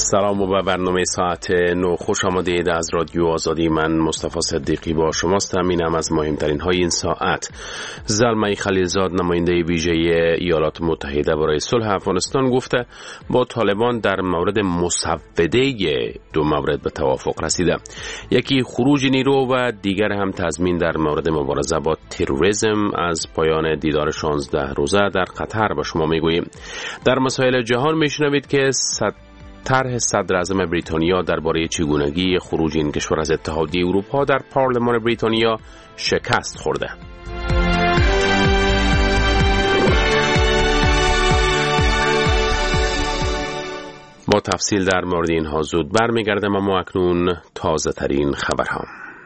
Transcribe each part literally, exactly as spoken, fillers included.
سلام و به برنامه ساعت نو خوش آمدید. از رادیو آزادی من مصطفی صدیقی با شماستم. اینم از مهمترین های این ساعت. زلمه خلیلزاد نماینده ویژه ایالات متحده برای صلح افغانستان گفته با طالبان در مورد مسوده دو مورد به توافق رسیده. یکی خروج نیرو و دیگر هم تضمین در مورد مبارزه با تروریسم. از پایان دیدار شانزده روزه در قطر به شما میگوییم. در مسائل جهان میشنوید که طرح صدر اعظم بریتانیا درباره چگونگی خروج این کشور از اتحادیه اروپا در پارلمان بریتانیا شکست خورده. با تفصیل در مورد اینها زود برمیگردم، اما اکنون تازه ترین خبرها.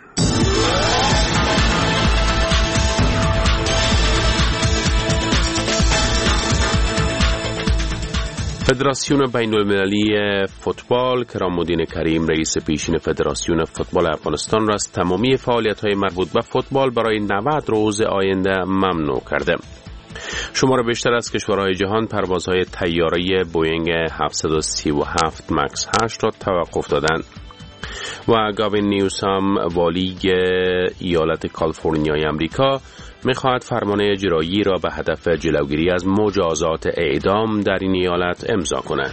فدراسیون بین المللی فوتبال کرامالدین کریم رئیس پیشین فدراسیون فوتبال افغانستان را از تمامی فعالیت‌های مربوط به فوتبال برای نود روز آینده ممنوع کرده. شمار بیشتر از کشورهای جهان پروازهای طیاره بوئینگ هفتصد و سی و هفت مکس هشت را توقف دادند. و گاوین نیوسام والی ایالت کالیفرنیای امریکا می‌خواهد فرمان اجرایی را به هدف جلوگیری از مجازات اعدام در این ایالت امضا کند.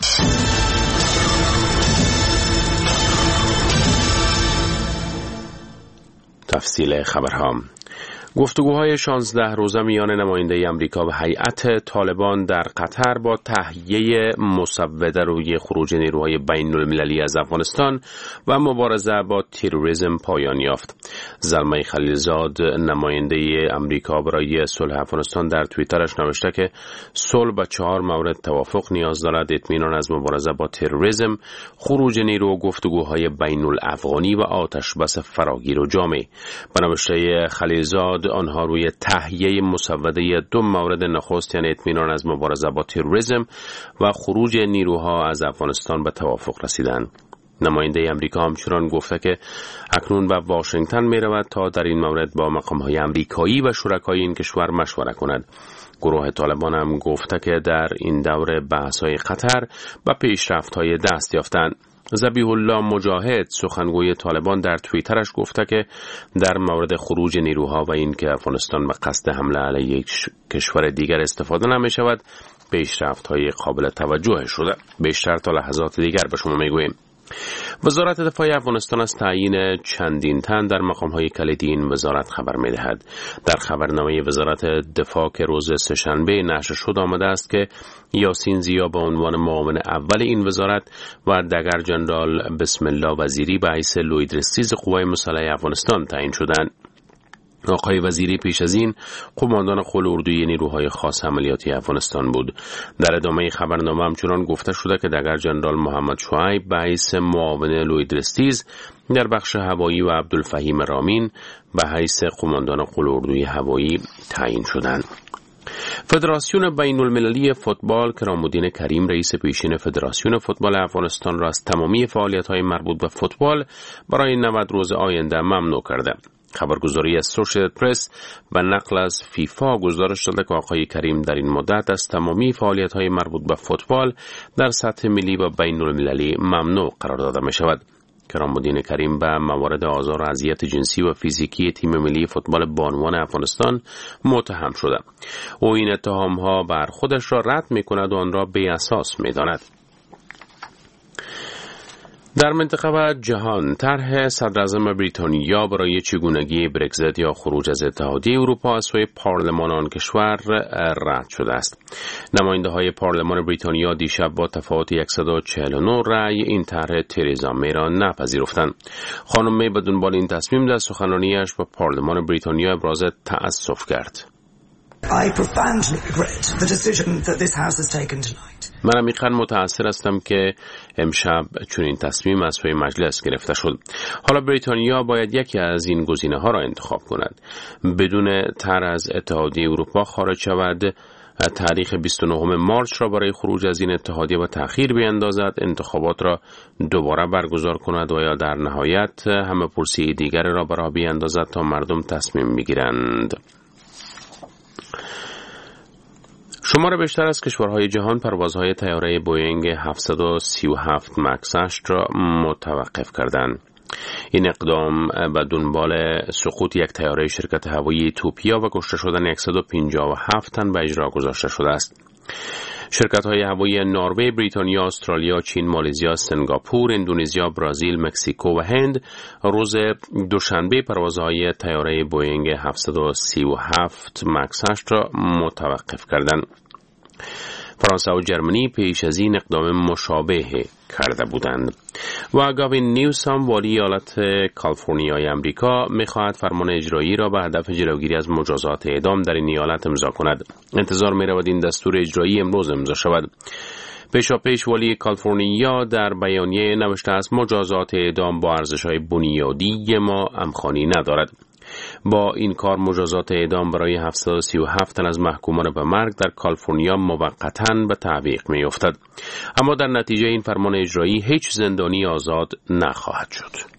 تفصیل خبرها. گفتگوهای شانزده روزه میان نماینده امریکا و هیئت طالبان در قطر با تهیه مسوده روی خروج نیروهای بین المللی از افغانستان و مبارزه با تروریسم پایان یافت. زلمه خلیلزاد نماینده امریکا برای صلح افغانستان در توییترش نوشته که صلح با چهار مورد توافق نیاز دارد: اطمینان از مبارزه با تروریسم، خروج نیرو، گفتگوهای بین الافغانی و آتش بس فراگیر و جامع. به نوشته خلیلزاد آنها روی تهیه مسوده دو مورد نخست، یعنی اطمینان از مبارزه با تروریسم و خروج نیروها از افغانستان به توافق رسیدند. نماینده امریکا همچنان گفته که اکنون به واشنگتن می رود تا در این مورد با مقام‌های امریکایی و شرکای این کشور مشوره کند. گروه طالبان هم گفته که در این دوره بحث‌های قطر به پیشرفت‌های دست یافتند. ذبیح الله مجاهد سخنگوی طالبان در توییترش گفته که در مورد خروج نیروها و این که افغانستان به قصد حمله علیه یک کشور دیگر استفاده نمی شود پیشرفت‌های قابل توجه شده. بیشتر تا لحظات دیگر به شما میگوییم. وزارت دفاع افغانستان از تعیین چندین تن در مقام‌های کلیدی این وزارت خبر می‌دهد. در خبرنامه وزارت دفاع که روز سه‌شنبه نشر شد آمده است که یاسین زیا به عنوان معاون اول این وزارت و دگر جنرال بسم الله وزیری به حیث لویدرستیز قوای مسلح افغانستان تعیین شدند. آقای وزیری پیش از این قماندان قول اردوی نیروهای خاص عملیاتی افغانستان بود. در ادامه خبرنامه همچنان گفته شده که دگر جنرال محمد شعیب به حیث معاون لویدرستیز در بخش هوایی و عبدالفهیم رامین به حیث قماندان قول اردوی هوایی تعیین شدند. فدراسیون بین المللی فوتبال کرامالدین کریم رئیس پیشین فدراسیون فوتبال افغانستان را از تمامی فعالیت‌های مربوط به فوتبال برای نود روز آینده ممنوع کرده. خبرگزاری اسوسییتد پرس به نقل از فیفا گزارش داده که آقای کریم در این مدت از تمامی فعالیت‌های مربوط به فوتبال در سطح ملی و بین المللی ممنوع قرار داده می شود. کرامالدین کریم به موارد آزار و اذیت جنسی و فیزیکی تیم ملی فوتبال بانوان افغانستان متهم شده. او این اتهام‌ها بر خودش را رد می‌کند و آن را بی اساس می‌داند. در منطقه و جهان طرح صدر اعظم بریتانیا برای چگونگی برگزیت یا خروج از اتحادیه اروپا از سوی پارلمان آن کشور رد شده است. نماینده های پارلمان بریتانیا دیشب با تفاوت صد و چهل و نه رأی این طرح ترزا می را نپذیرفتند. خانم می به دنبال این تصمیم در سخنرانیش با پارلمان بریتانیا ابراز تأسف کرد. I profoundly regret the decision that this house has taken tonight. من عمیقاً متأثر هستم که امشب چنین تصمیم از سوی مجلس گرفته شد. حالا بریتانیا باید یکی از این گزینه‌ها را انتخاب کند. بدون طرح از اتحادیه اروپا خارج شود، تاریخ بیست و نهم مارس را برای خروج از این اتحادیه و تأخیر بیندازد، انتخابات را دوباره برگزار کند و یا در نهایت همه پرسی دیگر را برای بیندازد تا مردم تصمیم بگیرند. شمار بیشتر از کشورهای جهان پروازهای طیاره بوئینگ هفتصد و سی و هفت مکس هشت را متوقف کردند. این اقدام به دنبال سقوط یک طیاره شرکت هوایی اتوپیا و کشته شدن صد و پنجاه و هفت تن به اجرا گذاشته شده است. شرکت‌های هوایی نروژ، بریتانیا، استرالیا، چین، مالزی، سنگاپور، اندونزیا، برزیل، مکزیکو و هند روز دوشنبه پروازهای طیاره بوئینگ هفتصد و سی و هفت مکس هشت را متوقف کردند. فرانسه و جرمنی پیش از این اقدام مشابه کرده بودند. و گاوین نیوسام والی ایالت کالیفرنیای امریکا می‌خواهد فرمان اجرایی را به هدف جلوگیری از مجازات اعدام در این ایالت امضا کند. انتظار می‌رود این دستور اجرایی امروز امضا شود. پیشاپیش والی کالیفرنیا در بیانیه نوشته است مجازات اعدام با ارزش‌های بنیادی ما همخوانی ندارد. با این کار مجازات اعدام برای هفتصد و سی و هفت تن از محکومان به مرگ در کالیفرنیا موقتاً به تعویق می‌افتد. اما در نتیجه این فرمان اجرایی هیچ زندانی آزاد نخواهد شد.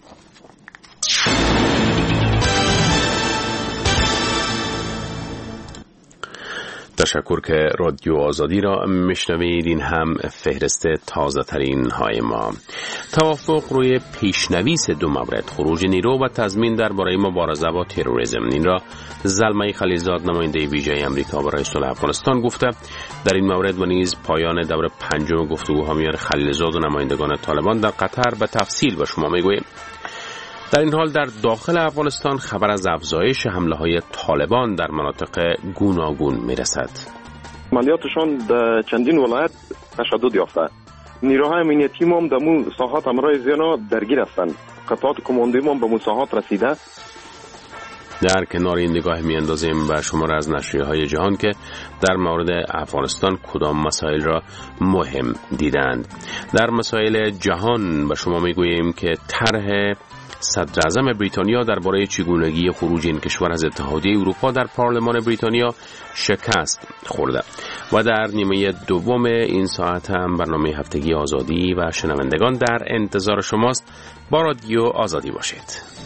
تشکر که رادیو آزادی را میشنوید. این هم فهرست تازه ترین های ما. توافق روی پیشنویس دو مورد، خروج نیرو و تضمین درباره مبارزه با تروریسم، این را زلمه خلیلزاد نماینده ویژه آمریکا برای صلح افغانستان گفته. در این مورد و نیز پایان دور پنجم گفتگوها میان خلیلزاد و نمایندگان طالبان در قطر به تفصیل به شما میگوییم. در این حال در داخل افغانستان خبر از افزایش حمله‌های طالبان در مناطق گوناگون میرسد. عملیاتشان در چندین ولایت تشدد یافته. نیروهای امنیتی هم در مو ساحات امرای زیانا درگیر هستند. قطعات کماندوی هم به مو ساحات رسیده. در کنار این نگاه میاندازیم به شمار از نشریه‌های جهان که در مورد افغانستان کدام مسائل را مهم دیدند. در مسائل جهان به شما میگوییم که طرح صدر اعظم بریتانیا درباره چگونگی خروج این کشور از اتحادیه اروپا در پارلمان بریتانیا شکست خورده. و در نیمه دوم این ساعت هم برنامه هفتگی آزادی و شنوندگان در انتظار شماست. با رادیو آزادی باشید.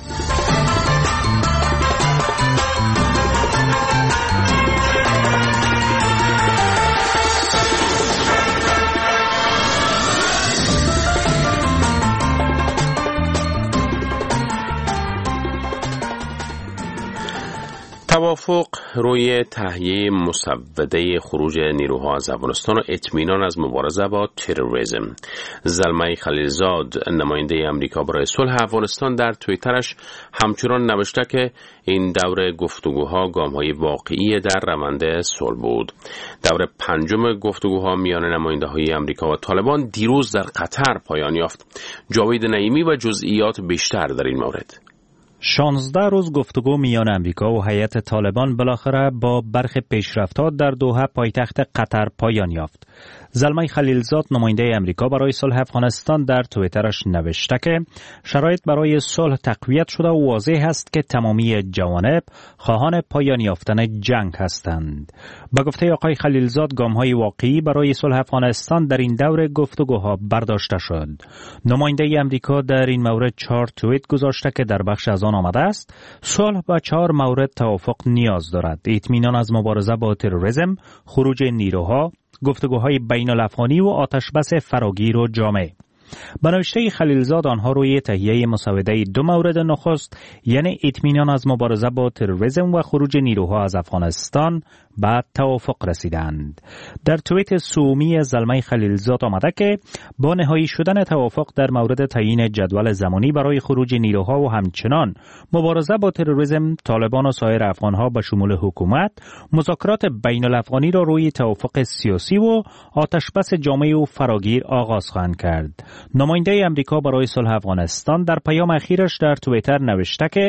توافق روی تهیه مسوده خروج نیروها از افغانستان و اطمینان از مبارزه با تروریسم. زلمه خلیلزاد نماینده آمریکا برای صلح افغانستان در توییترش همچنان نوشته که این دور گفتگوها گام‌های واقعی در روند صلح بود. دور پنجم گفتگوها میان نماینده‌های آمریکا و طالبان دیروز در قطر پایان یافت. جاوید نعیمی و جزئیات بیشتر در این مورد. شانزده روز گفتگو میان امریکا و هیئت طالبان بالاخره با برخی پیشرفت‌ها در دوحه پایتخت قطر پایان یافت. زلمه خلیلزاد نماینده امریکا برای صلح افغانستان در توییترش نوشته که شرایط برای صلح تقویت شده و واضح است که تمامی جوانب خواهان پایان یافتن جنگ هستند. با گفته آقای خلیلزاد گام‌های واقعی برای صلح افغانستان در این دور گفتگوها برداشته شد. نماینده امریکا در این مورد چهار توییت گذاشته که در بخش از آن آمده است صلح با چهار مورد توافق نیاز دارد: اطمینان از مبارزه با تروریسم، خروج نیروها، گفتگوهای بین الافغانی و آتشبس فراگیر و جامع. به نوشته خلیلزاد آنها روی تهیه مسوده دو مورد نخست یعنی اطمینان از مبارزه با تروریسم و خروج نیروها از افغانستان به توافق رسیدند. در توییت سومی زلمه خلیلزاد آمده که با نهایی شدن توافق در مورد تعیین جدول زمانی برای خروج نیروها و همچنان مبارزه با تروریسم، طالبان و سایر افغانها به شمول حکومت مذاکرات بین الافغانی را روی توافق سیاسی و آتشبس جامع و فراگیر آغاز خواهند کرد. نماینده امریکا برای صلح افغانستان در پیام اخیرش در توییتر نوشته که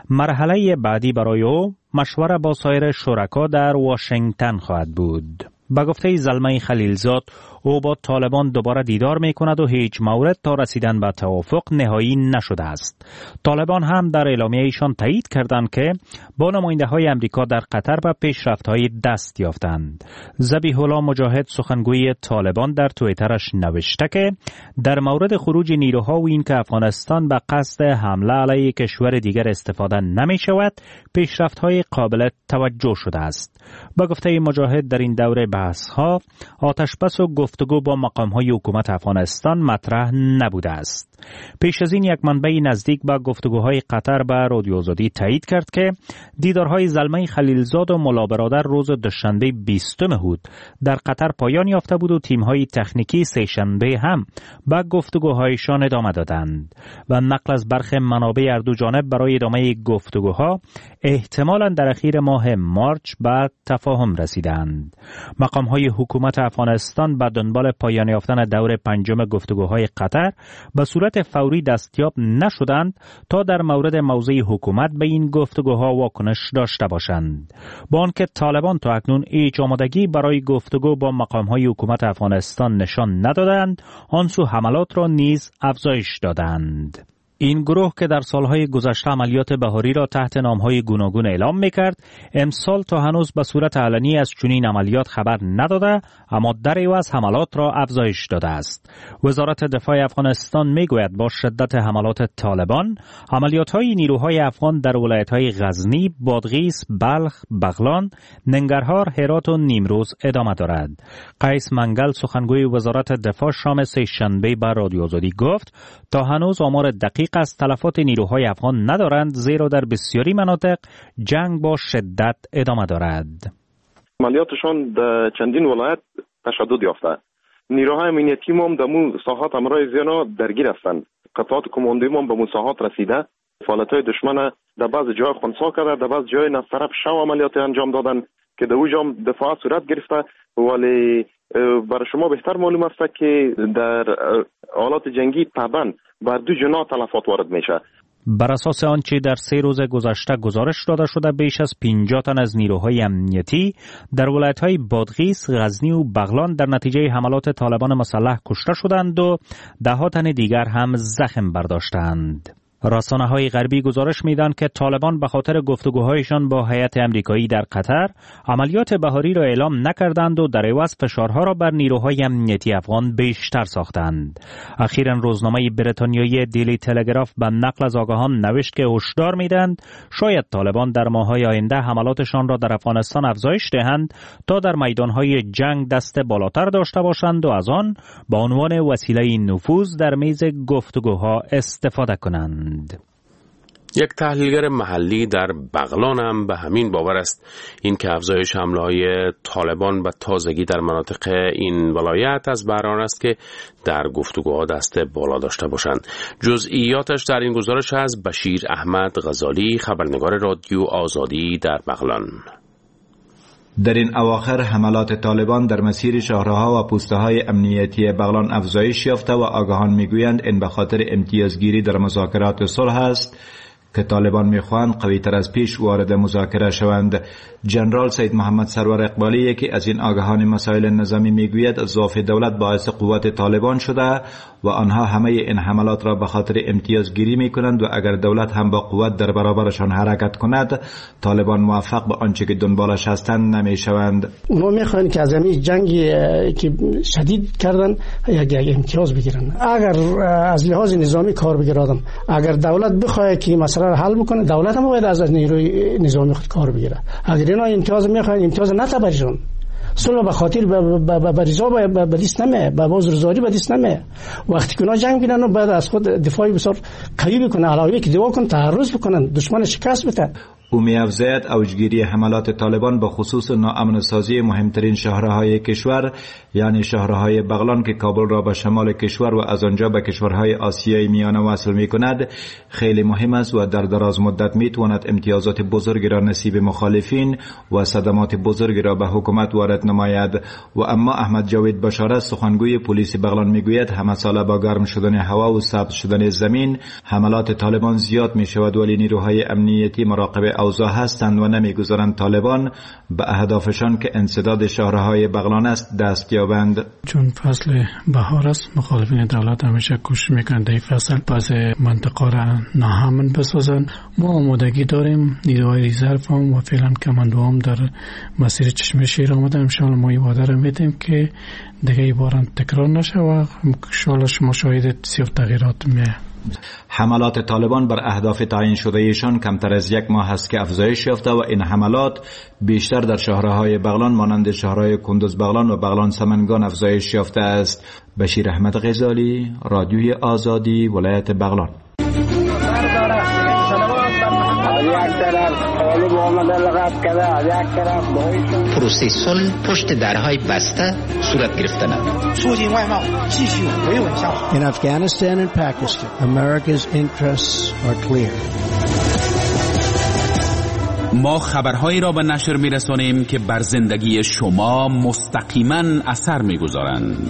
مرحله بعدی برای او مشوره با سایر شرکا در واشنگتن خواهد بود. با گفته زلمه خلیلزاد او با طالبان دوباره دیدار می کند و هیچ مورد تا رسیدن به توافق نهایی نشده است. طالبان هم در اعلامیه ایشان تایید کردند که با نماینده های امریکا در قطر به پیشرفت های دست یافتند. ذبیح الله مجاهد سخنگوی طالبان در توییترش نوشته که در مورد خروج نیروها و اینکه افغانستان به قصد حمله علیه کشور دیگر استفاده نمی شود پیشرفت های قابل توجه شده است. با گفته مجاهد در این دوره بحث ها آتش بس و گفتگو با مقام های حکومت افغانستان مطرح نبوده است. پیش از این یک منبع نزدیک به گفتگوهای قطر به رادیو آزادی تایید کرد که دیدارهای زلمه خلیلزاد و ملا برادر روز دوشنبه بیستم هود در قطر پایان یافته بود و تیم‌های تکنیکی سه‌شنبه هم به گفتگوهایشان ادامه دادند و نقل از برخی منابع هر دو جانب برای ادامه گفتگوها احتمالاً در اخیر ماه مارچ به تفاهم رسیدند. مقام‌های حکومت افغانستان به دنبال پایان یافتن دور پنجم گفتگوهای قطر به صورت فوری دستیاب نشدند تا در مورد موضع حکومت به این گفتگوها واکنش داشته باشند. با آنکه طالبان تا اکنون هیچ آمادگی برای گفتگو با مقام‌های حکومت افغانستان نشان ندادند، آن سو حملات را نیز افزایش دادند. این گروه که در سالهای گذشته عملیات بهاری را تحت نامهای گوناگون اعلام میکرد، امسال تا هنوز به صورت علنی از چنین عملیات خبر نداده، اما در عوض حملات را افزایش داده است. وزارت دفاع افغانستان میگوید با شدت حملات طالبان، عملیات‌های نیروهای افغان در ولایت‌های غزنی، بادغیس، بلخ، بغلان، ننگرهار، هرات و نیمروز ادامه دارد. قیس منگل سخنگوی وزارت دفاع شام سه‌شنبه به رادیو آزادی گفت تا هنوز آمار دقیق از تلفات نیروهای افغان ندارند، زیرا در بسیاری مناطق جنگ با شدت ادامه دارد. عملیاتشان در چندین ولایت تشدد یافته. نیروهای امنیتی ما هم در مو ساحات امرای زیانا درگیر هستند. قطعات کماندویی ما به مو ساحات رسیده. فعالیت‌های دشمن در بعض جای خنثی کرده، در بعض جای از طرف شو عملیات انجام دادن که در اونجا دفاع صورت گرفته. ولی برای شما بهتر معلوم است که در حالات جنگی طبعا بر دو جناح تلفات وارد میشه. بر اساس آنچه در سه روز گذشته گزارش داده شده، بیش از پنجاه تن از نیروهای امنیتی در ولایت‌های بادغیس، غزنی و بغلان در نتیجه حملات طالبان مسلح کشته شدند و ده تن دیگر هم زخم برداشتند. رسانه‌های غربی گزارش می‌دهند که طالبان به خاطر گفتگوهایشان با هیئت آمریکایی در قطر عملیات بهاری را اعلام نکردند و در عوض فشارها را بر نیروهای امنیتی افغان بیشتر ساختند. اخیراً روزنامه بریتانیایی دیلی تلگراف به نقل از آگاهان نوشت که هشدار می‌دهند شاید طالبان در ماه‌های آینده حملاتشان را در افغانستان افزایش دهند تا در میدان‌های جنگ دست بالاتر داشته باشند و از آن به عنوان وسیله نفوذ در میز گفتگوها استفاده کنند. یک تحلیلگر محلی در بغلان هم به همین باور است، این که افزایش حمله‌های طالبان به تازگی در مناطق این ولایت از برآن است که در گفتگوها دست بالا داشته باشند. جزئیاتش در این گزارش از بشیر احمد غزالی، خبرنگار رادیو آزادی در بغلان. در این اواخر حملات طالبان در مسیر شهرها و پوسته‌های امنیتی بغلان افزایش یافته و آگاهان میگویند این به خاطر امتیازگیری در مذاکرات صلح است که طالبان میخواهند قوی تر از پیش وارد مذاکره شوند. جنرال سید محمد سرور اقبالی، یکی از این آگاهان مسائل نظامی، میگوید ضعف دولت باعث قوت طالبان شده و آنها همه این حملات را به خاطر امتیازگیری میکنند و اگر دولت هم با قوت در برابرشان حرکت کند، طالبان موفق به آنچه که دنبالش هستند نمیشوند. اونا میخواهند که از همین جنگی که شدید کردن یک یک امتیاز بگیرن. اگر از لحاظ نظامی کار بگیره آدم، اگر دولت بخواد که مسئله را حل بکنه، دولت هم باید از نیروی نظامی خود کار بگیره. اگر اینا امتیاز میخواهند، امتیاز نتا برشون. صلح به خاطر به رضا به دست نمیه، به بازرگانی به دست نمیه. وقتی که اونا جنگ میکنن و بعد از خود دفاعی بسیار قوی بکنن، علاوه که دفاع کنن، تعرض بکنن، دشمن شکست بده. او می‌افزاید اوجگیری حملات طالبان به خصوص ناامن سازی مهمترین شهرهای کشور، یعنی شهرهای بغلان که کابل را به شمال کشور و از آنجا به کشورهای آسیای میانه وصل می‌کند، خیلی مهم است و در دراز مدت می‌تواند امتیازات بزرگی را نصیب مخالفین و صدمات بزرگی را به حکومت وارد نماید. و اما احمد جاوید بشارت، سخنگوی پلیس بغلان، میگوید همه ساله با گرم شدن هوا و سبز شدن زمین حملات طالبان زیاد می‌شود، ولی نیروهای امنیتی مراقب اوضاع هستند و نمیگذارند طالبان به اهدافشان که انسداد شهرهای بغلان است دست یابند. چون فصل بهار است، مخالفین دولت همیشه کوشش میکنند این فصل بعض منطقه را ناامن بسازند. ما آمادگی داریم، نیروهای ریزرو هم و فعلا کماندو هم در مسیر چشمه شیر آمده. ان شاء الله ما وعده را میدیم که دیگه این باران تکرار نشه و ان شاء الله شما شاهد بسیار تغییرات می حملات طالبان بر اهداف تعیین شده ایشان کمتر از یک ماه است که افزایش یافته و این حملات بیشتر در شهرهای بغلان مانند شهرهای کندوز بغلان و بغلان سمنگان افزایش یافته است. بشیر احمد غزالی، رادیوی آزادی، ولایت بغلان. پروسه صلح پشت درهای بسته صورت گرفتن. In Afghanistan and Pakistan, America's interests are clear. ما خبرهایی را به نشر می‌رسانیم که بر زندگی شما مستقیما اثر می‌گذارند.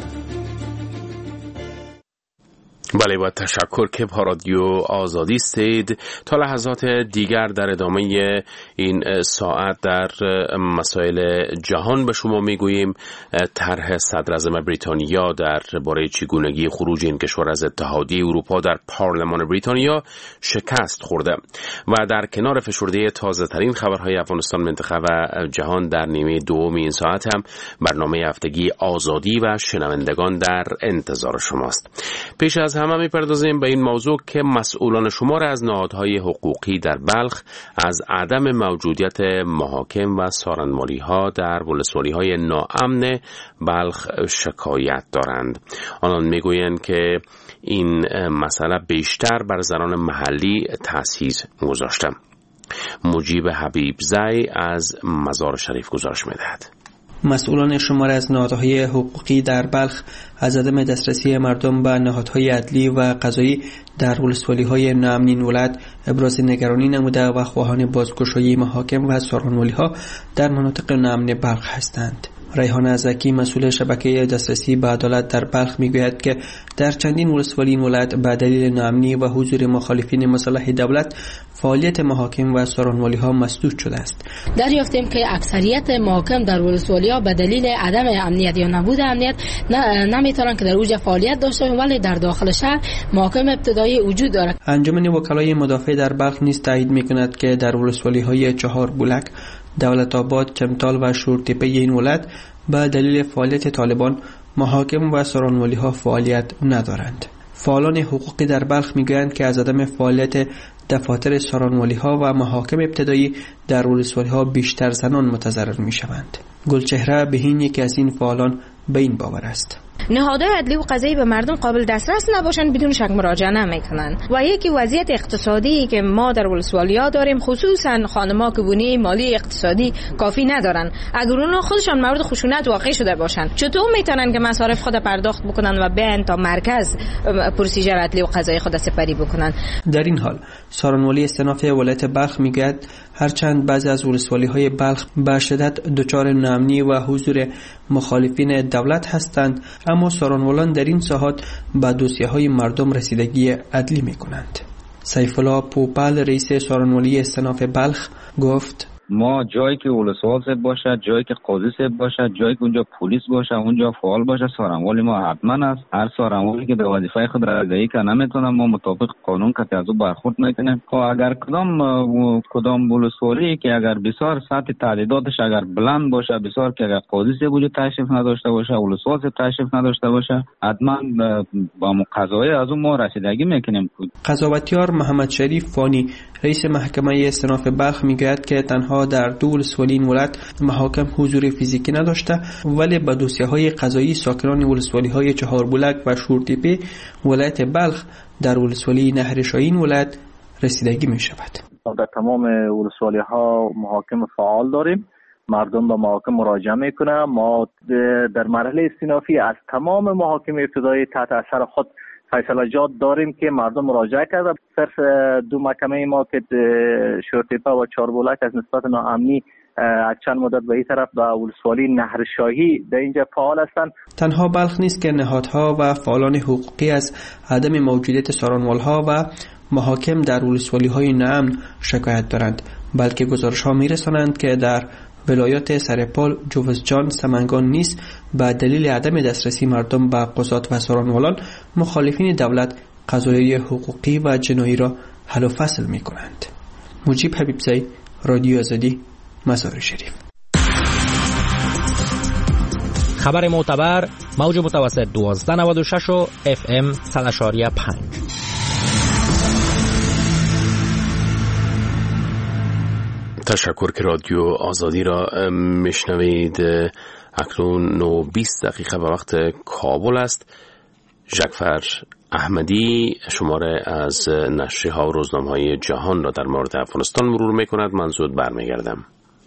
بله، با تشکر که با رادیو آزادی استید. تا لحظات دیگر در ادامه این ساعت در مسائل جهان به شما میگوییم طرح صدراعظم بریتانیا در باره چگونگی خروج این کشور از اتحادیه اروپا در پارلمان بریتانیا شکست خورده و در کنار فشرده تازه ترین خبرهای افغانستان، منطقه و جهان در نیمه دوم این ساعت هم برنامه هفتگی آزادی و شنوندگان در انتظار شماست. پیش از همه میپردازیم به این موضوع که مسئولان شمار از نهادهای حقوقی در بلخ از عدم موجودیت محاکم و سارنمالی ها در ولسوالی های ناامن بلخ شکایت دارند. آنان میگویند که این مسئله بیشتر بر زنان محلی تاثیر گذاشته. مجیب حبیبزی از مزار شریف گزارش میدهد. مسئولان شمار از نهادهای حقوقی در بلخ از عدم دسترسی مردم به نهادهای عدلی و قضایی در ولسوالی‌های ناامن این ولایت ابراز نگرانی نموده و خواهان بازگشایی محاکم و سارنوالی‌ها در مناطق ناامن بلخ هستند. ریحانه زکی، مسئول شبکه دسترسی به عدالت در بلخ، میگوید که در چندین ولسوالی این ولایت به دلیل ناامنی و حضور مخالفین مسلح دولت فعالیت محاکم و سارنوالی ها مسدود شده است. دریافتیم که اکثریت محاکم در ولسوالی ها به دلیل عدم امنیت یا نبود امنیت نمیتونن که در اوج فعالیت داشته باشند، ولی در داخل شهر محاکم ابتدایی وجود دارد. انجمن وکلای مدافع در بلخ نیز تایید میکند که در ولسوالی های چهار بولک، دولت آباد، چمتال و شورتپه این ولایت به دلیل فعالیت طالبان محاکم و سارنوالی ها فعالیت ندارند. فعالان حقوقی در بلخ میگویند که از عدم فعالیت دفاتر سارنوالی ها و محاکم ابتدایی در ولسوالی ها بیشتر زنان متضرر می شوند. گلچهره بهین یکی از این فعالان به این باور است. نهادهای عدلی و قضایی به مردم قابل دسترس نباشند بدون شک مراجعه نمیکنند و یکی وضعیت اقتصادی که ما در ولسوالیا داریم، خصوصا خانم‌ها که بنیه مالی اقتصادی کافی ندارن، اگر اونها خودشان مورد خشونت واقع شده باشند چطور میتونن که مصارف خود پرداخت بکنن و بیان تا مرکز پروسیجر عدلی و قضایی خود سپری بکنن؟ در این حال سارنوالی استناف ولایت بلخ میگوید هرچند بعضی از ولسوالی‌های بلخ به شدت دچار ناامنی و حضور مخالفین دولت هستند، اما سارنوالان در این ساحات به دوسیه‌های مردم رسیدگی عدلی می‌کنند. سیف الله پوپل، رئیس سارنوالی استناف بلخ، گفت ما جایی که ولسوال صاحب باشه، جایی که قاضی صاحب باشه، جایی که اونجا پلیس باشه، اونجا فعال باشه، سارنوالی ما حتما است. هر سارنوالی که به وظیفه خود رسیدگی کنه نمیتونه، ما مطابق قانون که از او برخورد میکنیم. خب اگر کدام کدام ولسوالی که اگر بسیار سطح تعدادش اگر بلند باشه، بسیار که اگر قاضی صاحب وجود تشریف نداشته باشه، ولسوال صاحب تشریف نداشته باشه، حتما با قضایی از اون ما رسیدگی میکنیم. قضاوتیار محمد شریف فانی، رئیس محکمه استناف بلخ، میگوید که تنها در دو ولسوالی این ولایت محاکم حضور فیزیکی نداشته، ولی به دوسیه‌های قضایی ساکنان ولسوالی‌های چهار بولک و شورتپه ولایت بلخ در ولسوالی نهر شاهین ولایت رسیدگی می شود. در تمام ولسوالی‌ها محاکم فعال داریم، مردم به محاکم مراجعه میکنه. ما در مرحله استینافی از تمام محاکم ابتدایی تحت اثر خود فیصله‌جات داریم که مردم مراجعه کرده. صرف دو محکمه ما که شورتپه و چاربولک از نسبت ناامنی از چند مدت به این طرف به ولسوالی نهر شاهی در اینجا فعال هستند. تنها بلخ نیست که نهادها و فعالان حقوقی از عدم موجودیت سارنوالها و محاکم در ولسوالی‌های ناامن شکایت دارند، بلکه گزارش‌ها می‌رسانند که در ولایات سرپال، جوزجان، سمنگان نیز به دلیل عدم دسترسی مردم به قضات و سارنوالان مخالفین دولت قضایای حقوقی و جنایی را حل و فصل می کنند. مجیب حبیبزی، رادیو آزادی، مزار شریف. خبر معتبر، موج متوسط دوازده نود و شش و اف ام صد و پنج. تشکر که رادیو آزادی را میشنوید. اکنون نو بیست دقیقه به وقت کابل است. ژکفر احمدی شماره از نشریه‌ها و روزنامه‌های جهان را در مورد افغانستان مرور می‌کند. من زود برمیگردم.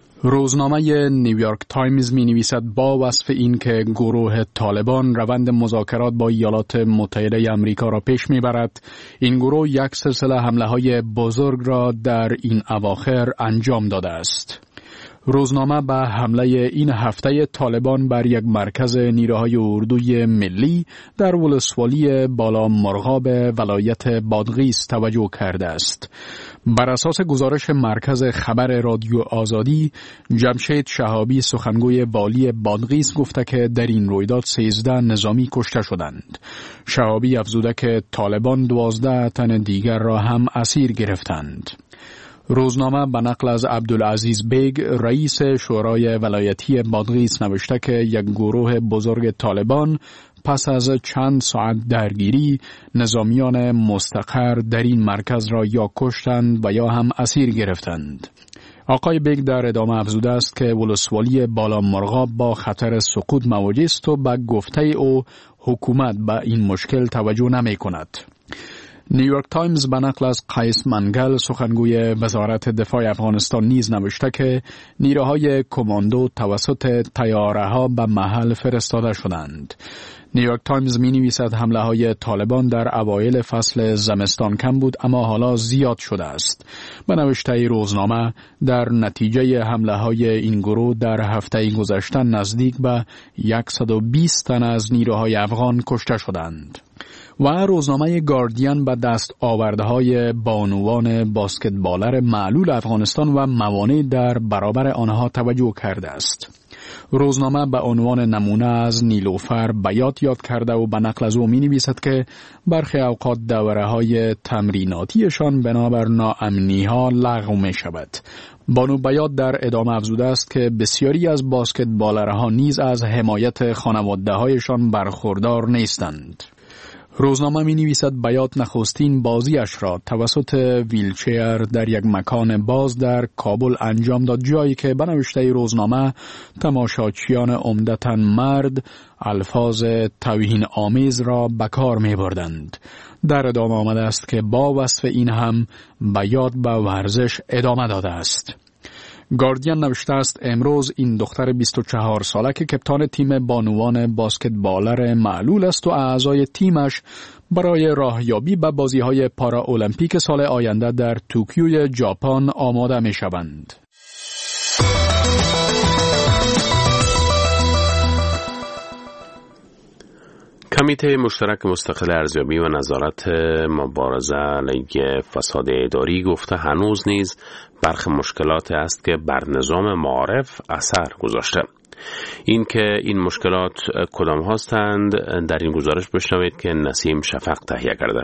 روزنامه نیویورک تایمز می نویسد با وصف این که گروه طالبان روند مذاکرات با ایالات متحده آمریکا را پیش می برد، این گروه یک سلسله حمله های بزرگ را در این اواخر انجام داده است. روزنامه به حمله این هفته طالبان بر یک مرکز نیروهای اردوی ملی در ولسوالی بالا مرغاب ولایت بادغیس توجه کرده است. بر اساس گزارش مرکز خبر رادیو آزادی، جمشید شهابی سخنگوی والی بادغیس گفته که در این رویداد سیزده نظامی کشته شدند. شهابی افزوده که طالبان دوازده تن دیگر را هم اسیر گرفتند. روزنامه به نقل از عبدالعزیز بیگ رئیس شورای ولایتی بادغیس نوشته که یک گروه بزرگ طالبان پس از چند ساعت درگیری نظامیان مستقر در این مرکز را یا کشتند و یا هم اسیر گرفتند. آقای بیگ در ادامه افزوده است که ولسوالی بالا مرغاب با خطر سقوط مواجه است و به گفته او حکومت به این مشکل توجه نمی کند. نیویورک تایمز به نقل از قیس منگل سخنگوی وزارت دفاع افغانستان نیز نوشته که نیروهای کماندو توسط طیاره‌ها به محل فرستاده شدند. نیویورک تایمز می نویسد حمله های طالبان در اوایل فصل زمستان کم بود اما حالا زیاد شده است. به نوشته روزنامه در نتیجه حمله های این گروه در هفته گذشته نزدیک به صد و بیست تن از نیروهای افغان کشته شدند. و روزنامه گاردین به دست آورده های بانوان باسکتبالر معلول افغانستان و موانع در برابر آنها توجه کرده است. روزنامه به عنوان نمونه از نیلوفر بیات یاد کرده و به نقل از او می نویسد که برخی اوقات دوره های تمریناتیشان بنابر ناامنی ها لغو می شود. بانو بیات در ادامه افزوده است که بسیاری از باسکتبالرها نیز از حمایت خانواده هایشان برخوردار نیستند. روزنامه می نویسد بیات نخستین بازیش را توسط ویلچیر در یک مکان باز در کابل انجام داد، جایی که به نوشته روزنامه تماشاچیان عمدتاً مرد الفاظ توهین آمیز را به کار می بردند. در ادامه آمده است که با وصف این هم بیات به ورزش ادامه داده است. گاردین نوشته است امروز این دختر بیست و چهار ساله که کپتان تیم بانوان باسکتبالر معلول است و اعضای تیمش برای راهیابی به بازی‌های پارا المپیک سال آینده در توکیوی ژاپن آماده می‌شوند. کمیته مشترک مستقل ارزیابی و نظارت مبارزه علیه فساد اداری گفته هنوز نیز برخی مشکلات است که بر نظام معارف اثر گذاشته. این که این مشکلات کدام هستند در این گزارش بشنوید که نسیم شفق تهیه کرده.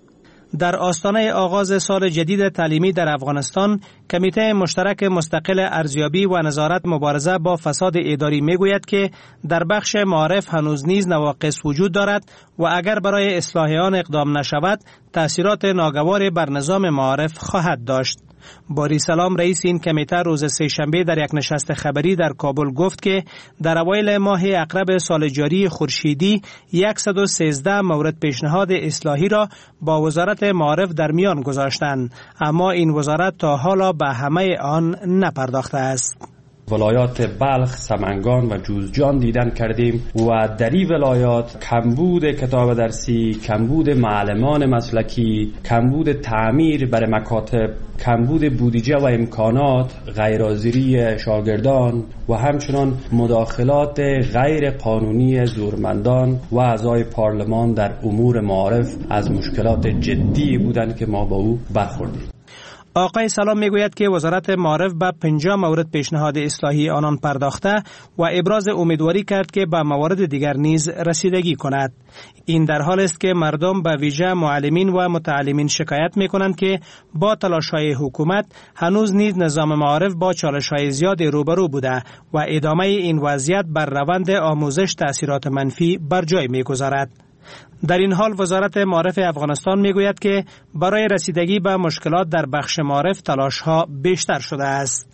در آستانه آغاز سال جدید تعلیمی در افغانستان، کمیته مشترک مستقل ارزیابی و نظارت مبارزه با فساد اداری میگوید که در بخش معارف هنوز نیز نواقص وجود دارد و اگر برای اصلاح آن اقدام نشود، تأثیرات ناگوار بر نظام معارف خواهد داشت. باری سلام رئیس این کمیته روز سه‌شنبه در یک نشست خبری در کابل گفت که در اوایل ماه اقرب سال جاری خورشیدی صد و سیزده مورد پیشنهاد اصلاحی را با وزارت معارف در میان گذاشتند، اما این وزارت تا حالا به همه آن نپرداخته است. ولایات بلخ، سمنگان و جوزجان دیدن کردیم و در این ولایات کمبود کتاب درسی، کمبود معلمان مسلکی، کمبود تعمیر برای مکاتب، کمبود بودجه و امکانات، غیرحاضری شاگردان و همچنان مداخلات غیر قانونی زورمندان و اعضای پارلمان در امور معارف از مشکلات جدی بودند که ما با او برخوردیم. آقای سلام میگوید که وزارت معارف به پنجاه مورد پیشنهاد اصلاحی آنان پرداخته و ابراز امیدواری کرد که به موارد دیگر نیز رسیدگی کند. این در حال است که مردم به ویژه معلمین و متعلمین شکایت میکنند که با تلاش‌های حکومت هنوز نیز نظام معارف با چالش‌های زیاد روبرو بوده و ادامه این وضعیت بر روند آموزش تأثیرات منفی بر جای میگذارد. در این حال وزارت معارف افغانستان میگوید که برای رسیدگی به مشکلات در بخش معارف تلاش‌ها بیشتر شده است.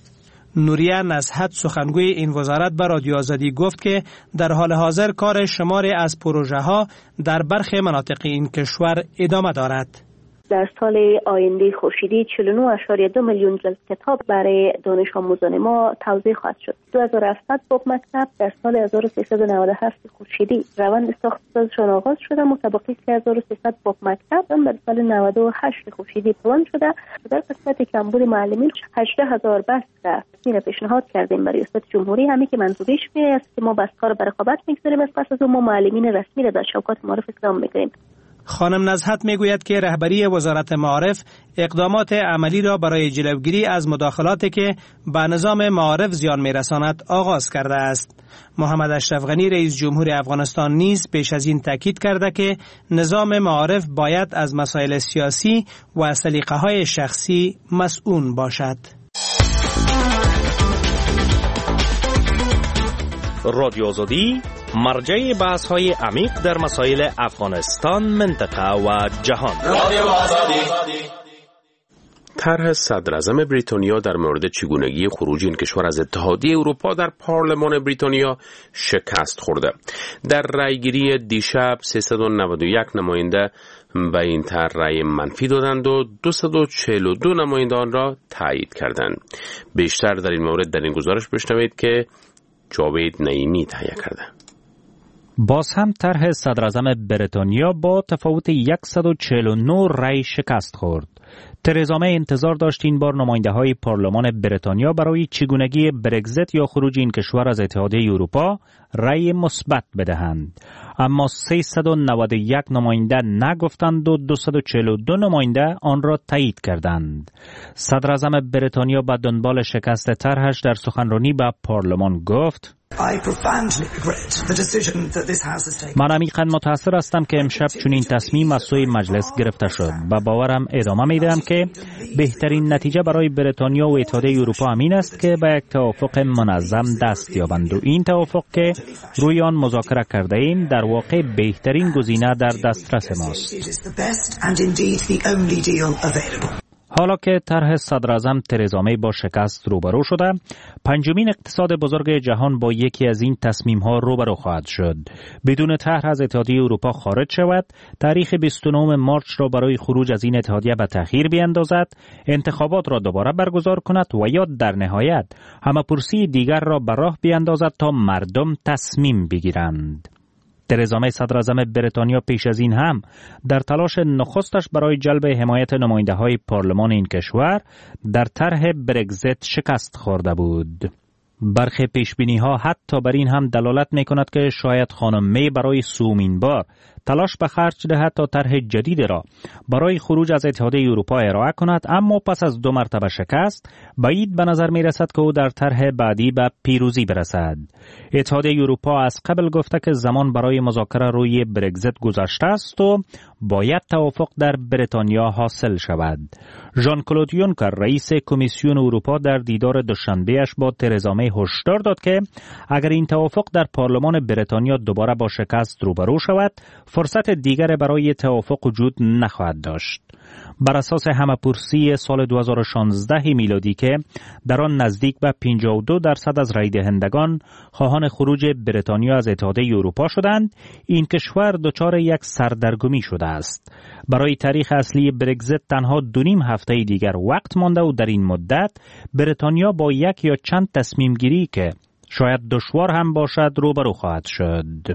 نوریه نزهت سخنگوی این وزارت به رادیو آزادی گفت که در حال حاضر کار شماری از پروژه ها در برخی مناطق این کشور ادامه دارد. در سال آینده خورشیدی چهل و نه ممیز دو میلیون جلد کتاب برای دانش آموزان ما توزیع خواهد شد. دو هزار و هفتصد باب مکتب در سال هزار و سیصد و نود و هفت خورشیدی روند ساخت‌سازشان آغاز شده، مطابقی که هزار و سیصد باب مکتب هم در سال نود و هشت خورشیدی پلان شده. در قسمت کمبود معلمین هجده هزار بست را میره پیشنهاد کردیم برای ریاست جمهوری، همین که منظورش میه است که ما بستکار به رقابت میگذاریم، از پس از اون ما معلمین رسمی را در شوکات معارف اقدام میکنیم. خانم نزهت میگوید که رهبری وزارت معارف اقدامات عملی را برای جلوگیری از مداخلاتی که به نظام معارف زیان میرساند آغاز کرده است. محمد اشرف غنی رئیس جمهور افغانستان نیز پیش از این تاکید کرده که نظام معارف باید از مسائل سیاسی و سلیقه‌های شخصی مسئول باشد. رادیو آزادی مرجع بحث‌های عمیق در مسائل افغانستان، منطقه و جهان. رادیو آزادی. طرح صدراعظم بریتانیا در مورد چگونگی خروج این کشور از اتحادیه اروپا در پارلمان بریتانیا شکست خورده. در رأیگیری دیشب سیصد و نود و یک نماینده به این طرح رأی منفی دادند و دویست و چهل و دو نماینده آن را تایید کردند. بیشتر در این مورد در این گزارش بشنوید که جاوید نعیمی تهیه کرده. باز هم طرح صدراعظم بریتانیا با تفاوت صد و چهل و نه رأی شکست خورد. ترزا می انتظار داشت این بار نماینده های پارلمان بریتانیا برای چگونگی برگزیت یا خروج این کشور از اتحادیه اروپا رأی مثبت بدهند، اما سیصد و نود و یک نماینده نگفتند و دویست و چهل و دو نماینده آن را تایید کردند. صدراعظم بریتانیا به دنبال شکست طرحش در سخنرانی به پارلمان گفت: من عمیقاً متأثر هستم که امشب چنین تصمیم از سوی مجلس گرفته شد. با باورم ادامه میدهم که بهترین نتیجه برای بریتانیا و اتحادیه اروپا همین است که به یک توافق منظم دست یابند و این توافق که روی آن مذاکره کرده ایم در واقع بهترین گزینه در دسترس ماست. حالا که طرح صدراعظم ترزا می با شکست روبرو شده، پنجمین اقتصاد بزرگ جهان با یکی از این تصمیم‌ها روبرو خواهد شد. بدون طرح از اتحادیه اروپا خارج شود، تاریخ بیست و نهم مارچ را برای خروج از این اتحادیه به تأخیر بیاندازد، انتخابات را دوباره برگزار کند و یا در نهایت همه‌پرسی دیگر را به راه بیاندازد تا مردم تصمیم بگیرند. ترزا می صدراعظم بریتانیا پیش از این هم در تلاش نخستش برای جلب حمایت نماینده های پارلمان این کشور در طرح برگزیت شکست خورده بود. برخی پیشبینی ها حتی بر این هم دلالت می کند که شاید خانم می برای سومین بار تلاش به خرج دهد تا طرح جدید را برای خروج از اتحادیه اروپا ارائه کند، اما پس از دو مرتبه شکست بعید به نظر می رسد که او در طرح بعدی به پیروزی برسد. اتحادیه اروپا از قبل گفته که زمان برای مذاکره روی برگزیت گذشته است و باید توافق در بریتانیا حاصل شود. ژان کلود یونکر رئیس کمیسیون اروپا در دیدار دوشنبه‌اش با ترزا می هشدار داد که اگر این توافق در پارلمان بریتانیا دوباره با شکست روبرو شود، فرصت دیگر برای توافق وجود نخواهد داشت. بر اساس همه‌پرسی سال دو هزار و شانزده میلادی که در آن نزدیک به پنجاه و دو درصد از رای دهندگان خواهان خروج بریتانیا از اتحادیه اروپا شدند، این کشور دچار یک سردرگمی شده است. برای تاریخ اصلی برگزیت تنها دو نیم هفته دیگر وقت مانده و در این مدت بریتانیا با یک یا چند تصمیم گیری که شاید دشوار هم باشد روبرو خواهد شد.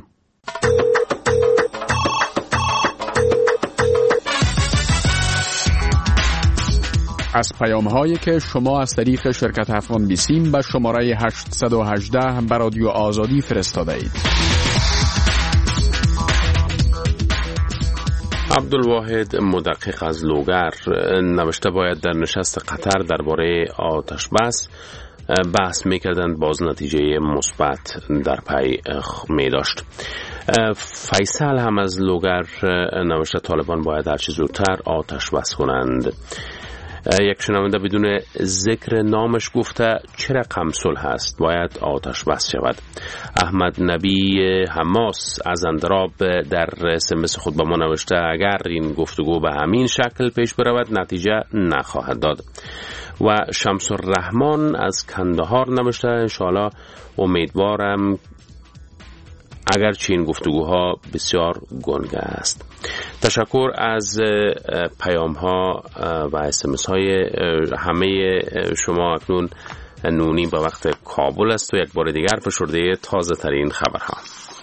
از پیام هایی که شما از طریق شرکت افغان بیسیم به شماره هشتصد و هجده به رادیو آزادی فرستاده اید. عبدالواحد مدقق از لوگر نوشته باید در نشست قطر درباره آتش بس بحث میکردند، باز نتیجه مثبت در پی می داشت. فیصل هم از لوگر نوشته طالبان باید هرچه زودتر آتش بس کنند. یک شنونده بدون ذکر نامش گفته چه رقم صلح است باید آتش بس شود. احمد نبی حماس از اندراب در اس ام اس خود به ما نوشته اگر این گفتگو به همین شکل پیش برود نتیجه نخواهد داد. و شمس الرحمن از کندهار نوشته انشاءالله امیدوارم اگرچه این گفتگوها بسیار گنگ است. تشکر از پیام ها و اس ام اس های همه شما. اکنون نونی به وقت کابل است و یک بار دیگر فشرده تازه ترین خبرها.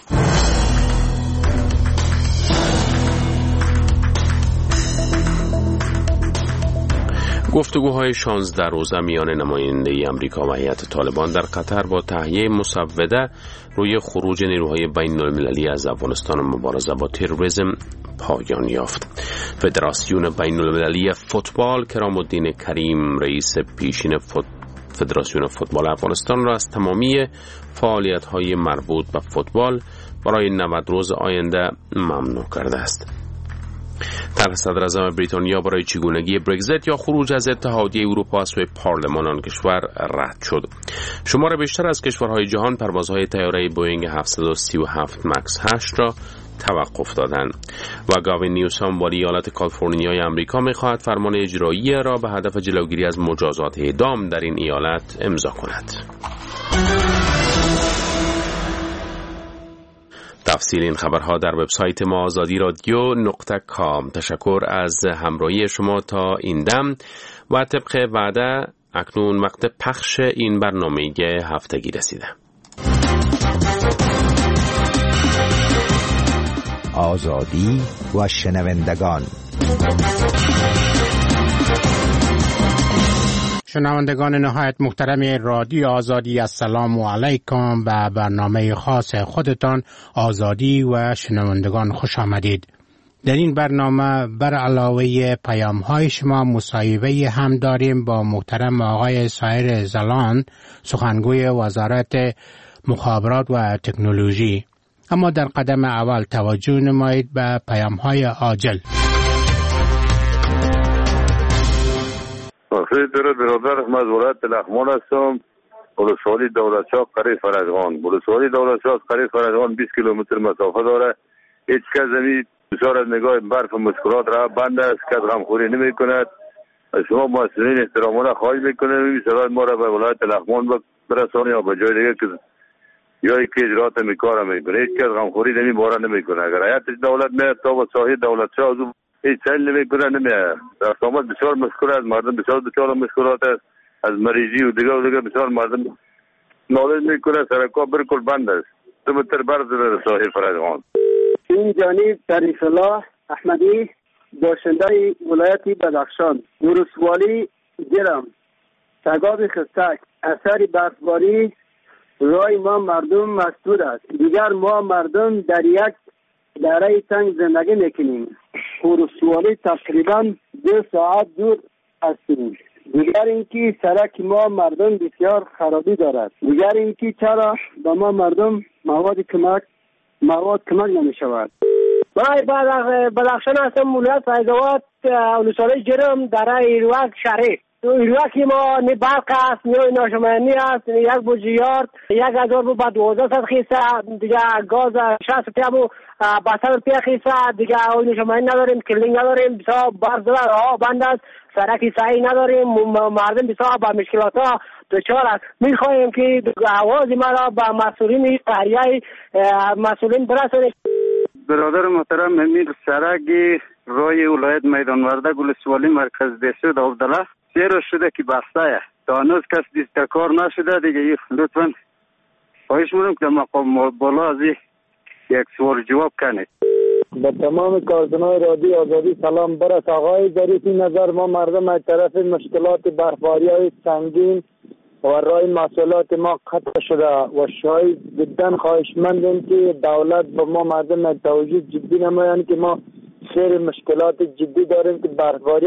گفتگوهای شانزده روزه میان نماینده امریکا و هیئت طالبان در قطر با تهیه مسوده روی خروج نیروهای بین المللی از افغانستان و مبارزه با تروریسم پایان یافت. فدراسیون بین المللی فوتبال کرام الدین کریم رئیس پیشین فوت... فدراسیون فوتبال افغانستان را از تمامی فعالیت‌های مربوط به فوتبال برای نود روز آینده ممنوع کرده است. طرح صدراعظم بریتانیا برای چگونگی برگزیت یا خروج از اتحادیه اروپا از سوی پارلمان آن کشور رد شد. شمار بیشتر از کشورهای جهان پروازهای طیاره بوئینگ هفتصد و سی و هفت مکس هشت را توقف دادند و گاوین نیوسام والی ایالت کالیفرنیای آمریکا می‌خواهد فرمان اجرایی را به هدف جلوگیری از مجازات اعدام در این ایالت امضا کند. تفصیل این خبرها در وبسایت ما آزادی رادیو نقطه کام. تشکر از همراهی شما تا این دم و طبق وعده اکنون وقت پخش این برنامه هفتگی رسیده. آزادی و شنوندگان. شنوندگان نهایت محترم رادیو آزادی، السلام علیکم. به برنامه خاص خودتان آزادی و شنوندگان خوش آمدید. در این برنامه بر علاوه پیام های شما مصاحبه هم داریم با محترم آقای سایر زلان، سخنگوی وزارت مخابرات و تکنولوژی. اما در قدم اول توجه نمایید به پیام های عاجل. خیلی درود برادر، من از ولایت لغمان هستم. ولسوالی دولتشاه قریه فرجغان. ولسوالی دولتشاه از قریه فرجغان بیست کیلومتر مسافت داره. هیچ کس زمین بسیار از نگاه برف و مشکلات را بند است، کس غمخوری نمی کند. شما مسئولین احترامانه خواهش میکنیم این صدای ما را به ولایت لغمان برسانی یا به جای دیگه که یا که اجرات میکار میکنه. هیچ کس غمخوری نمی باره نمی کنه. اگر هیئت دولت میاد تا با ساحه دولتشاه از هیچ چیزی نمی کنه نمیاد. در سامت بسیار مشکل است، مردم بسیار بسیار مشکلات است، از مریضی و دیگه و دیگه بسیار مردم نالج میکنه. سرکا بالکل بند است. تو بتر برد در ساحه فرجغان. این جانب شریف الله احمدی، باشنده ولایت بدخشان. ولسوالی گرم، تگاب خستک، اثر برفباری رای ما مردم مسدود است. دیگر ما مردم در یک دره تنگ زندگی میکنیم. ولسوالی تقریبا دو ساعت دور هستیم. دیگر اینکه سرک ما مردم بسیار خرابی دارد. دیگر اینکه چرا به ما مردم مواد کمک مواد کمک نمی شود. من بدخشان هستم، ولایت فیض‌آباد، ولسوالی جرم، دره ایروک شریف. ایروکی ما نی برق است، نی ناشمانی است، نی یک بوجیارد، یک هزار بو با دوازده صد خیسه، دیگه گاز شصت روپیه بو با صد روپیه خیسه، دیگه ناشمانی نداریم، کلینگ نداریم، بسیار برف زده، راه بند است، سرکی صحیح نداریم، مردم بسیار با مشکلات ها دچار است. میخواهیم که آواز ما را به مسئولین قریه مسئولین برسانید. برادر محترم، امیر سرک رای ولایت میدان ورده ولسوالی مرکز دسود عبدالله سه روز شده که بسته تا هنوز کس دیست کار نشده. دیگه لطفا خواهش می‌کنم که مقام بالا از یک سوال جواب کنید. به تمام کارکنان رادیو آزادی سلام برس. آقای ظریفی، نظر ما مردم از طرف مشکلات برفباری‌های سنگین و رای محصولات ما قطع شده و شاید جدا خواهشمندیم که دولت به ما مردم توجه جدی نمایند که ما سیر مشکلات جدی داریم که برفباری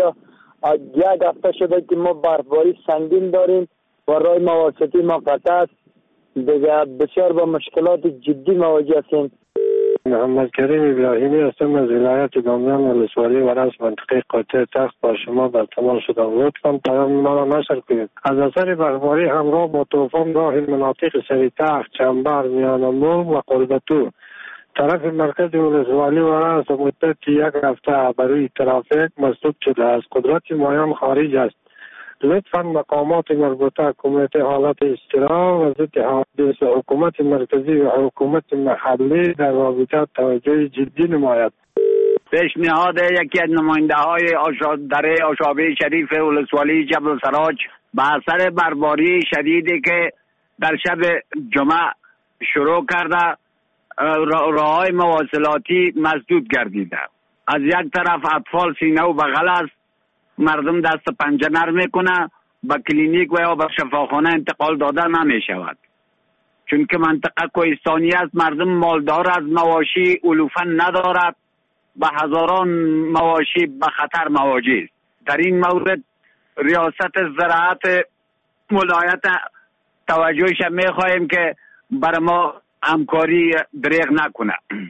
یک هفته شده که ما برفباری سنگین داریم و رای مواسطی ما قطع است. دیگه بسیار با مشکلات جدی مواجه هستیم. محمد کریم ابراهیمی هستم از ولایت بامیان ولسوالی ورس منطقه قاطع تخت با شما در تماس شدم. لطفاً پیام ما را نشر کنید. از اثر برفباری همراه با طوفان راه مناطق سری تخت، چنبر، میانمور و قربتو طرف مرکز ولسوالی ورس مدت یک هفته برای ترافیک مسدود شده است. قدرت مایان خارج است. لطفاً مقامات مربوطه کمیته حالت استراحت و ضد حوادث حکومت مرکزی و حکومت محلی در رابطه توجه جدی نماید. پیشنهاد یکی از نماینده های دره آشابه شریف ولسوالی جبل السراج به اثر برفباری شدیدی که در شب جمعه شروع کرده راههای مواصلاتی مسدود گردیده. از یک طرف اطفال سینه و بغل است، مردم دست پنجه نرم میکنه، به کلینیک و یا به شفاخانه انتقال داده نمی شود چون که منطقه کوهستانی است. مردم مالدار از مواشی علوفا ندارد، به هزاران مواشی به خطر مواجه است. در این مورد ریاست زراعت ولایت توجهش میخواهیم که بر ما همکاری دریغ نکنه.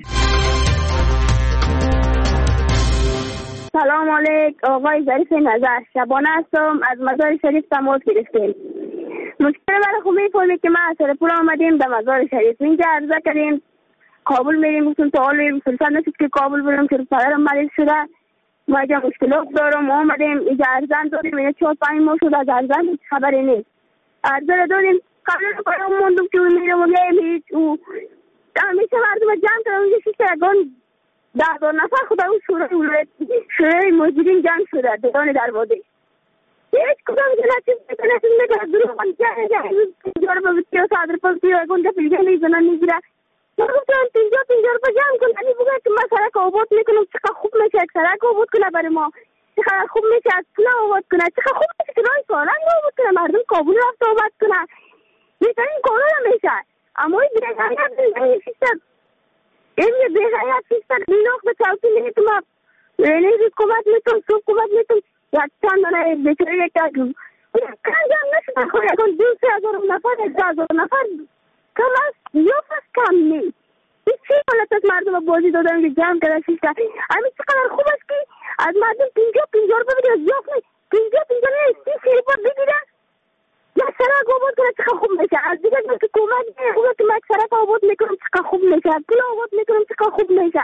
سلام علیکم آقای ظریف نظر، شبانه هستم از مزار شریف تماس گرفتیم. مشکل برای خود میفهمید که ما از سرپور آمدیم به مزار شریف، اینجا عرضه کردیم کابل میریم، گفتم تا حال میریم فرصت نشد که کابل بریم چون پدرم مریض شده، ما اینجا مشکلات دارم آمدیم اینجا ارزن داریم، اینجا چهار پنج ماه شد از ارزن خبری نیست. عرضه داریم قبل رو برام موندم که میرم و میریم هیچ او همیشه مردم جمع کردم اونجا شیست اگان ده دار نفر خدا اون شورای ولایت شورای مجرین جمع شده دیوان دروازه هیچ کدام که نتیز بکنه نتیز بکنه دروغ جمع جمع پینجا رو ببتی و صادر پلتی و اگون دفل جمع میزنن میگیره من گفتم پینجا پینجا رو جمع کن انی بگه که من سرک آباد میکنم چقدر خوب میشه یک سرک آباد کنه برای ما، چقدر خوب میشه از پول آباد کنه، چقدر خوب میشه که رای سالنگ آباد کنه، مردم کابل رفت آباد کنه، بهترین کارا رو میشه. اما این بیرگاهیت سیستم این یه بیرگاهیت سیستم بیناخ به چوکی میتونم رینی روز کمت میتونم صبح کمت میتونم یک چند دانه بیچاره یک تاکیم کنج هم نشده خود یکان دو سه هزار نفر یک هزار نفر کم است یا فست کم نیست. این چی حالت از مردم بازی دادن که جمع کرده سیستم همین چقدر خوب است که از مردم پینجا پینجا رو ببینه زیاف نیست پینجا پینجا نیست سی سی رو بگیره یا سرک آباد کنه چقدر خوب میشه. از دیگه که کمک خوبه که من سرک آباد میکنم چقدر خوب میشه، پول آباد میکنم چقدر خوب میشه.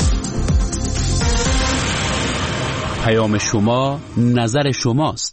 پیام شما نظر شماست.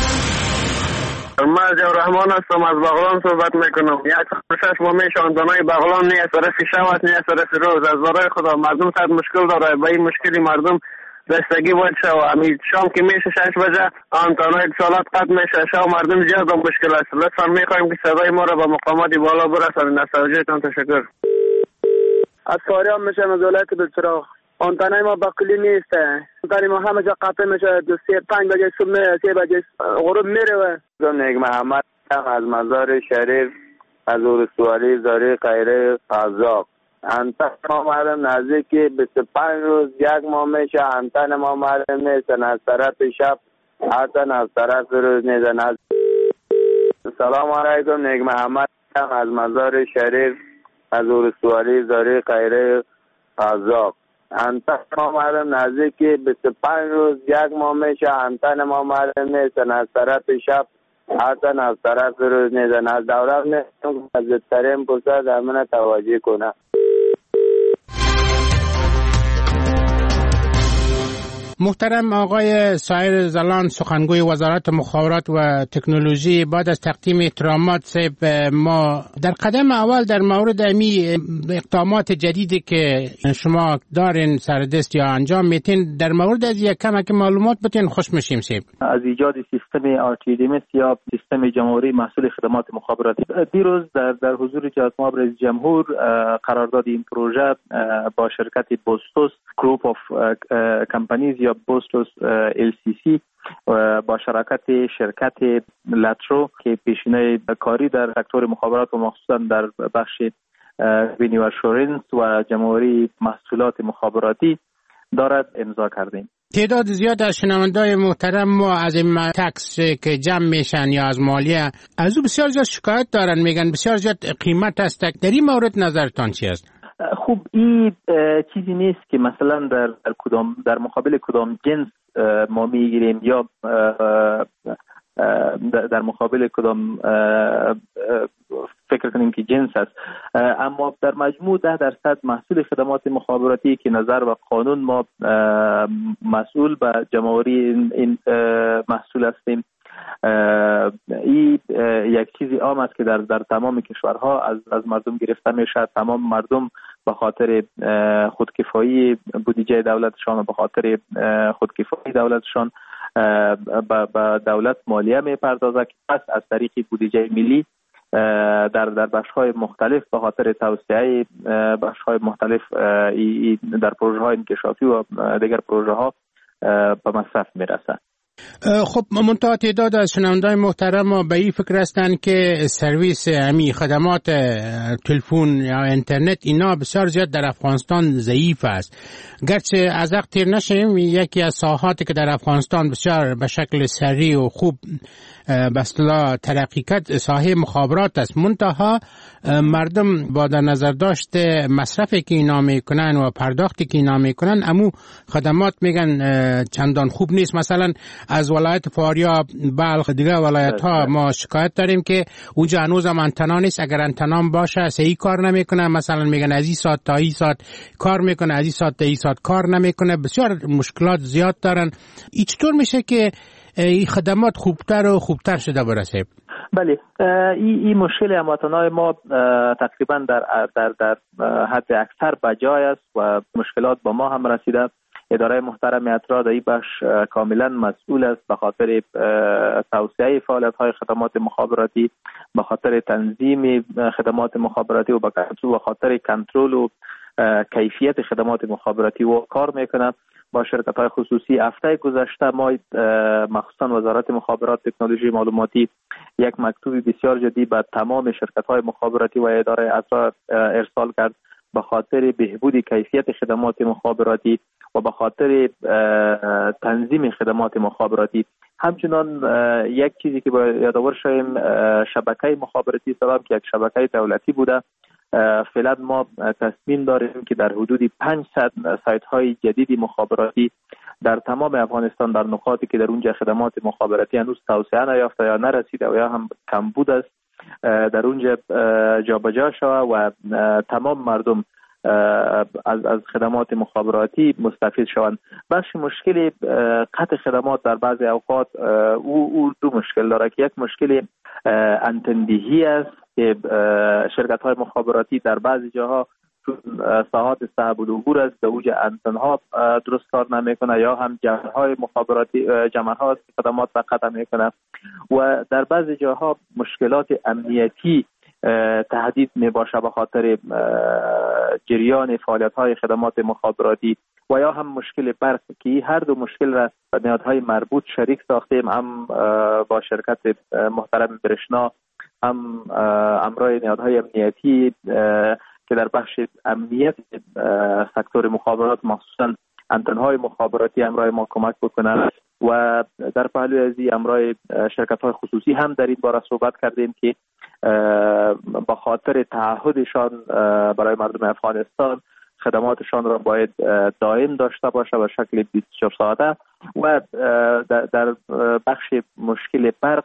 من جو رحمان هستم از بغلان صحبت میکنم. یک شش ماه میشه آندانای بغلان نه سرف شب نه سرف روز از برای خدا مردم صد مشکل داره. با این مشکلی مردم دستگی باید شو امید شام که میشه شش بجه آنتانای اتصالات قطع میشه شو مردم زیاد مشکل است. لطفا میخوایم که صدای ما را به مقامات بالا برسانید. از توجهتان تشکر. از فاریاب میشم از ولایت بلچراغ. آنتنای ما بقلی نیسته، آنتنای ما همه جا قطع میشه، دو سه پنج بجه صبح میره، سه بجه غروب میره. نیک محمد از مزار شریف از ولسوالی زاری خیره قزاق. انتن ما معلوم نزدیکی بیست و پنج روز یک ماه میشه انتن ما معلوم نیستن از طرف شب حتی از طرف روز نیزن. سلام علیکم نیک محمد از مزار شریف از ولسوالی زاری خیره قزاق. انتن ما معلوم نزدیکی بیست و پنج روز یک ماه میشه انتن ما معلوم نیستن از طرف شب حتی از طرف روز نیزن. از دولت نیستم از زدترین پرسه در من توجه کنه. محترم آقای سایر زلان سخنگوی وزارت مخابرات و تکنولوژی، بعد از تقدیم احترامات صاحب ما در قدم اول در مورد امی اقدامات جدیدی که شما دارین سردست یا انجام میتین در مورد از یک کمک معلومات بتین خوش میشیم صاحب. از ایجاد سیستم آر تی دی ام یا سیستم جمهوری محصول خدمات مخابراتی دیروز در در حضور جناب رئیس جمهور قرارداد این پروژه با شرکت بوستوس گروپ اف کمپانیز یا بوستوس ال سی سی با شراکت شرکت لاترو که پیشینه کاری در سکتور مخابرات و مخصوصا در بخش رینیو اشورنس و جمهوری محصولات مخابراتی دارد امضا کردیم. تعداد زیاد از شنوندای محترم ما از این تکس که جمع میشن یا از مالیه از او بسیار زیاد شکایت دارن، میگن بسیار زیاد قیمت است. در این مورد نظرتان چی است؟ خوب این چیزی نیست که مثلا در در کدام در مقابل کدام جنس ما میگیریم یا در مقابل کدام فکر کنیم که جنس است، اما در مجموع ده درصد محصول خدمات مخابراتی که نظر و قانون ما مسئول به جمع‌آوری این محصول هستیم. این یک چیزی عام است که در در تمام کشورها از از مردم گرفته میشه. تمام مردم به خاطر خودکفایی بودجه دولتشان و به خاطر خودکفایی دولتشان به دولت مالیه میپردازه که پس از طریق بودجه ملی در در بخش‌های مختلف به خاطر توسعه بخش‌های مختلف در پروژه‌های انکشافی و دیگر پروژه‌ها به مصرف میرسه. خب منتها تعداد از شنوندگان محترم به این فکر هستند که سرویس امی خدمات تلفن یا اینترنت اینا بسیار زیاد در افغانستان ضعیف است. گرچه از وقت تیر نشیم یکی از ساحاتی که در افغانستان بسیار به شکل سریع و خوب به اصطلاح ترقی کرد ساحه مخابرات است، منتها مردم با در نظر داشته مصرفی که اینا میکنن و پرداختی که اینا میکنن امو خدمات میگن چندان خوب نیست. مثلا از ولایت فاریاب، بلخ، دیگه ولایت ها ما شکایت داریم که اونجا هنوز هم انتنا نیست. اگر انتنا باشه صحیح کار نمیکنه، مثلا میگن از این ساعت تا این ساعت کار میکنه، از این ساعت تا این ساعت کار نمیکنه. بسیار مشکلات زیاد دارن. این چطور میشه که این خدمات خوبتر و خوبتر شده برسه؟ بله، این این مشکل هموطنان ما تقریبا در در در حد اکثر بجای است و مشکلات با ما هم رسیده. اداره محترم اترا در این بخش کاملا مسئول است به خاطر توسعه فعالیت‌های خدمات مخابراتی، به خاطر تنظیم خدمات مخابراتی و به خاطر کنترل و کیفیت خدمات مخابراتی و کار میکنه با شرکت‌های خصوصی. هفته گذشته ما مخصوصا وزارت مخابرات تکنولوژی معلوماتی یک مکتوب بسیار جدی به تمام شرکت‌های مخابراتی و اداره اترا ارسال کرد به خاطر بهبود کیفیت خدمات مخابراتی و به خاطر تنظیم خدمات مخابراتی. همچنان یک چیزی که باید یادآور شویم، شبکه مخابراتی سلام که یک شبکه دولتی بوده، فعلا ما تصمیم داریم که در حدود پانصد سایت های جدید مخابراتی در تمام افغانستان در نقاطی که در اونجا خدمات مخابراتی هنوز توسعه نیافته یا نرسیده و یا هم کمبود است در اونجا جابجا شود و تمام مردم از از خدمات مخابراتی مستفید شوند. بخش مشکل قطع خدمات در بعضی اوقات او, او دو مشکل داره که یک مشکل انتندهی است که شرکت های مخابراتی در بعضی جاها چون ساحات صعب العبور است به اوج انتنها درست کار نمیکنه یا هم جمع های مخابراتی جمع ها خدمات را قطع میکنه و در بعضی جاها مشکلات امنیتی تهدید می باشه به خاطر جریان فعالیت های خدمات مخابراتی و یا هم مشکل برق که هر دو مشکل را به نهادهای مربوط شریک ساختیم، هم با شرکت محترم برشنا هم امرای نهادهای امنیتی که در بخش امنیت سکتور مخابرات مخصوصا انتنهای مخابراتی امرای ما کمک بکنند و در پهلوی از این امرای شرکت های خصوصی هم در این باره صحبت کردیم که با خاطر تعهدشان برای مردم افغانستان خدماتشان را باید دائم داشته باشه به شکل بیست و چهار ساعته و در بخش مشکل برق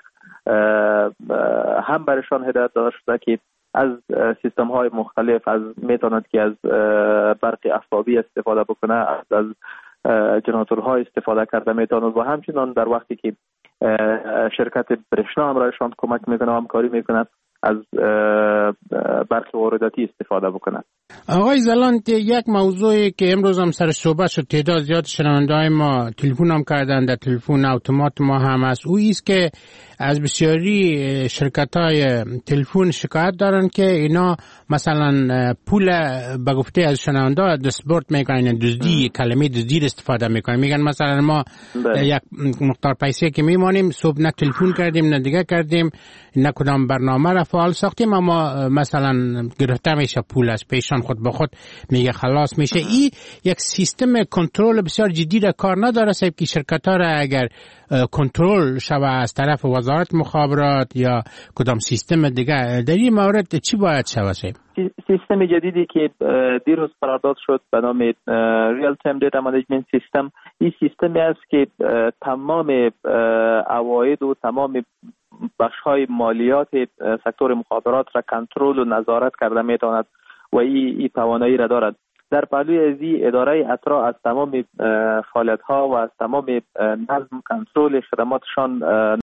هم برشان هدایت داده شده که از سیستم های مختلف از میتواند که از برق افبابی استفاده بکنه، از, از جنراتورهای استفاده کرده میتواند و همچنان در وقتی که شرکت برشنا همراهشان کمک میکنه و همکاری میکنه از برق وارداتی استفاده بکنند. آقای زلان، یک موضوعی که امروز هم سر صحبت شد، تعداد زیاد شنونده‌های ما تلفن هم کردن، در تلفن اتومات ما هم هست، او است که از بسیاری شرکت‌های تلفن شکایت دارن که اینا مثلا پول به گفته از شنونده دستبرد میکنن، دزدی، کلمه دزدی استفاده میکنن. میگن مثلا ما بله. یک مقدار پیسه که میمانیم صبح نه تلفن کردیم نه دیگه کردیم نه کدام برنامه را فعال ساختیم اما مثلا گرفته میشه پول از پیشان خود به خود میگه خلاص میشه. این یک سیستم کنترل بسیار جدی را کار نداره صاحب که شرکت ها را اگر کنترل شوه از طرف وزارت وزارت مخابرات یا کدام سیستم دیگه؟ در این مورد چی باید شود؟ سیستم جدیدی که دیروز قرارداد شد به نام ریال تایم دیتا منیجمنت سیستم، این سیستمی است که تمام عواید و تمام بخش‌های مالیات سکتور مخابرات را کنترل و نظارت کرده میتواند و این ای توانایی را دارد. در پهلوی ازی اداره اطراع از تمام فعالیت‌ها و از تمام نظم کنترل خدماتشان